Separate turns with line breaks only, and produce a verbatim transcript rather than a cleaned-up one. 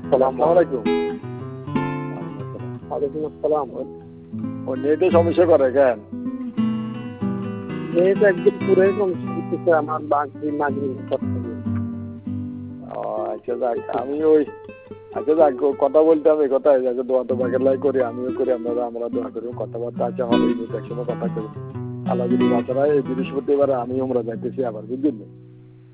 আসসালামু আলাইকুম।
ওয়ালাইকুম আসসালাম।
ও নেটে সমস্যা করে কেন?
নেট একদম পুরাই সমস্যা দিতেছে আমার বাকি নাগরিক করতে
ও আচ্ছা যাক, আমি ওই আচ্ছা যাক কথা বলতে আমি কথা যাকে দোয়া তো বাগের লাই করি, আমিও করি, আপনারা আমরা দোয়া করি, কথাবার্তা আছে হবে, একসময় কথা করি। আল্লাহ যদি বাঁচারা এই বৃহস্পতিবার আমি আমরা যাইতেছি আবার, বুঝলেন?